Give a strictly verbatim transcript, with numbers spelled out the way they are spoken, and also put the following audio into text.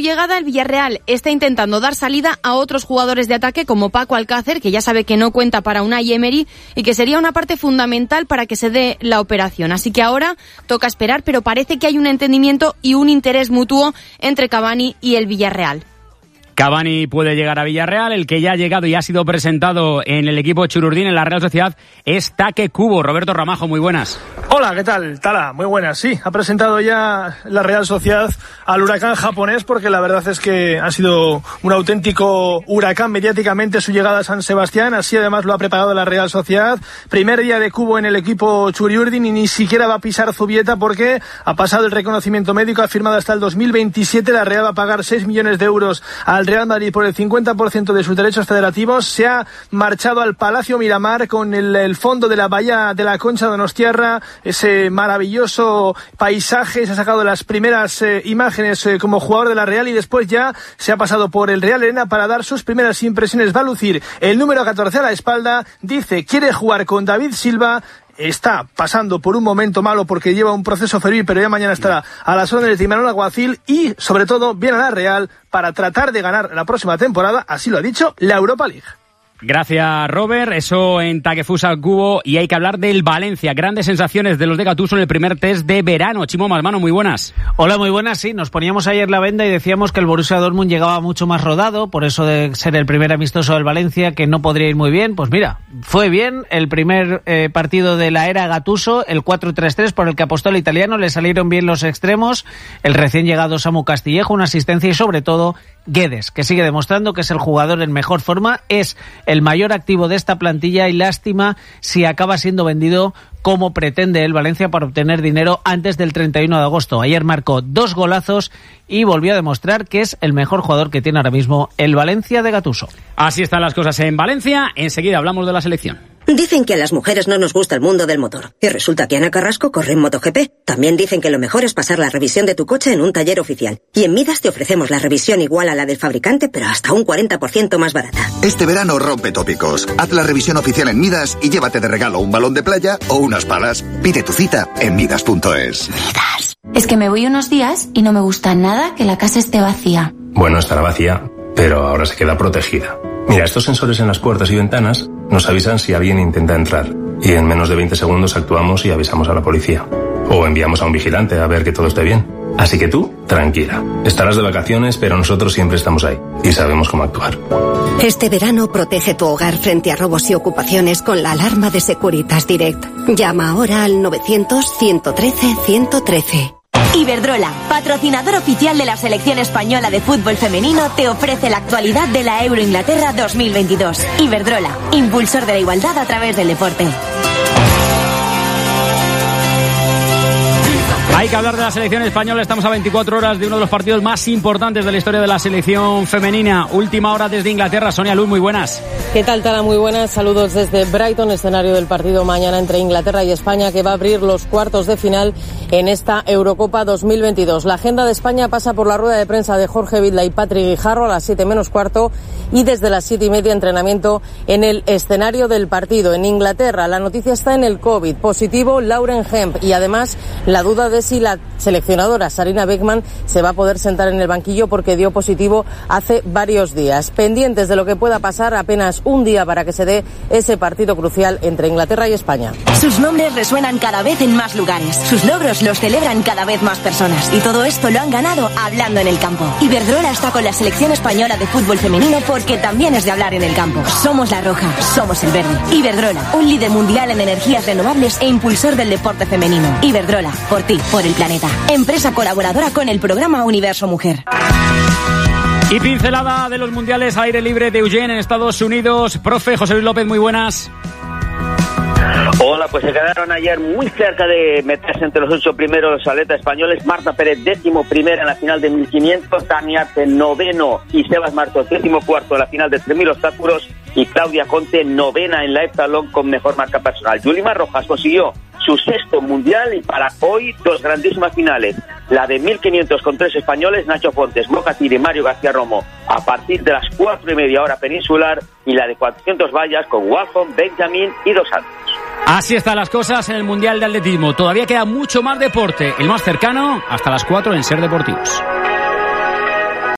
llegada, el Villarreal está intentando dar salida a otros jugadores de ataque como Paco Alcácer, que ya sabe que no cuenta para Unai Emery y que sería una parte fundamental para que se dé la operación. Así que ahora toca esperar, pero parece que hay un entendimiento y un interés mutuo entre Cavani y el Villarreal. Cavani puede llegar a Villarreal, el que ya ha llegado y ha sido presentado en el equipo Chururdín en la Real Sociedad es Taque Kubo. Roberto Ramajo, muy buenas. Hola, ¿qué tal? Tala, muy buenas. Sí, ha presentado ya la Real Sociedad al huracán japonés porque la verdad es que ha sido un auténtico huracán mediáticamente su llegada a San Sebastián. Así además lo ha preparado la Real Sociedad. Primer día de Kubo en el equipo Churiurdin y ni siquiera va a pisar Zubieta porque ha pasado el reconocimiento médico, ha firmado hasta el dos mil veintisiete. La Real va a pagar seis millones de euros al Real Madrid por el cincuenta por ciento de sus derechos federativos. Se ha marchado al Palacio Miramar con el, el fondo de la bahía de la Concha Donostiarra, ese maravilloso paisaje. Se ha sacado las primeras eh, imágenes eh, como jugador de la Real y después ya se ha pasado por el Real Arena para dar sus primeras impresiones. Va a lucir el número catorce a la espalda, dice quiere jugar con David Silva. Está pasando por un momento malo porque lleva un proceso febril, pero ya mañana estará a las órdenes de Imanol Alguacil y, sobre todo, viene a la Real para tratar de ganar la próxima temporada, así lo ha dicho, la Europa League. Gracias, Robert. Eso en Takefusa Kubo. Y hay que hablar del Valencia. Grandes sensaciones de los de Gattuso en el primer test de verano. Chimo Malmano, muy buenas. Hola, muy buenas. Sí, nos poníamos ayer la venda y decíamos que el Borussia Dortmund llegaba mucho más rodado, por eso de ser el primer amistoso del Valencia, que no podría ir muy bien. Pues mira, fue bien el primer eh, partido de la era Gattuso, el cuatro tres tres por el que apostó el italiano. Le salieron bien los extremos, el recién llegado Samu Castillejo, una asistencia y sobre todo Guedes, que sigue demostrando que es el jugador en mejor forma, es el mayor activo de esta plantilla y lástima si acaba siendo vendido como pretende el Valencia para obtener dinero antes del treinta y uno de agosto. Ayer marcó dos golazos y volvió a demostrar que es el mejor jugador que tiene ahora mismo el Valencia de Gattuso. Así están las cosas en Valencia. Enseguida hablamos de la selección. Dicen que a las mujeres no nos gusta el mundo del motor. Y resulta que Ana Carrasco corre en MotoGP. También dicen que lo mejor es pasar la revisión de tu coche en un taller oficial. Y en Midas te ofrecemos la revisión igual a la del fabricante, pero hasta un cuarenta por ciento más barata. Este verano rompe tópicos. Haz la revisión oficial en Midas y llévate de regalo un balón de playa o unas palas. Pide tu cita en midas punto es. Midas. Es que me voy unos días y no me gusta nada que la casa esté vacía. Bueno, estará vacía, pero ahora se queda protegida. Mira, estos sensores en las puertas y ventanas nos avisan si alguien intenta entrar y en menos de veinte segundos actuamos y avisamos a la policía. O enviamos a un vigilante a ver que todo esté bien. Así que tú, tranquila. Estarás de vacaciones, pero nosotros siempre estamos ahí y sabemos cómo actuar. Este verano protege tu hogar frente a robos y ocupaciones con la alarma de Securitas Direct. Llama ahora al novecientos, ciento trece, ciento trece. Iberdrola, patrocinador oficial de la selección española de fútbol femenino, te ofrece la actualidad de la Euro Inglaterra dos mil veintidós. Iberdrola, impulsor de la igualdad a través del deporte. Hay que hablar de la selección española. Estamos a veinticuatro horas de uno de los partidos más importantes de la historia de la selección femenina. Última hora desde Inglaterra. Sonia Luz, muy buenas. ¿Qué tal, Tara? Muy buenas. Saludos desde Brighton, escenario del partido mañana entre Inglaterra y España, que va a abrir los cuartos de final en esta Eurocopa dos mil veintidós. La agenda de España pasa por la rueda de prensa de Jorge Vidla y Patrick Guijarro a las siete menos cuarto y desde las siete y media entrenamiento en el escenario del partido. En Inglaterra la noticia está en el COVID. Positivo Lauren Hemp y además la duda de si la seleccionadora Sarina Beckman se va a poder sentar en el banquillo porque dio positivo hace varios días. Pendientes de lo que pueda pasar, apenas un día para que se dé ese partido crucial entre Inglaterra y España. Sus nombres resuenan cada vez en más lugares. Sus logros los celebran cada vez más personas. Y todo esto lo han ganado hablando en el campo. Iberdrola está con la selección española de fútbol femenino porque también es de hablar en el campo. Somos la roja, somos el verde. Iberdrola, un líder mundial en energías renovables e impulsor del deporte femenino. Iberdrola, por ti, por el planeta. Empresa colaboradora con el programa Universo Mujer. Y pincelada de los mundiales al aire libre de Eugene en Estados Unidos. Profe José Luis López, muy buenas. Hola, pues se quedaron ayer muy cerca de meterse entre los ocho primeros atletas españoles. Marta Pérez, décimo primera en la final de mil quinientos, Dani Arce, noveno, y Sebas Martos, décimo cuarto en la final de tres mil obstáculos, y Claudia Conte, novena en la heptalón con mejor marca personal. Yulima Rojas consiguió su sexto mundial y para hoy dos grandísimas finales. La de mil quinientos con tres españoles, Nacho Fontes, Moca Tiri y Mario García Romo, a partir de las cuatro y media hora peninsular, y la de cuatrocientos vallas con Walton, Benjamin y Dos Santos. Así están las cosas en el Mundial de Atletismo. Todavía queda mucho más deporte. El más cercano hasta las cuatro en Ser Deportivos.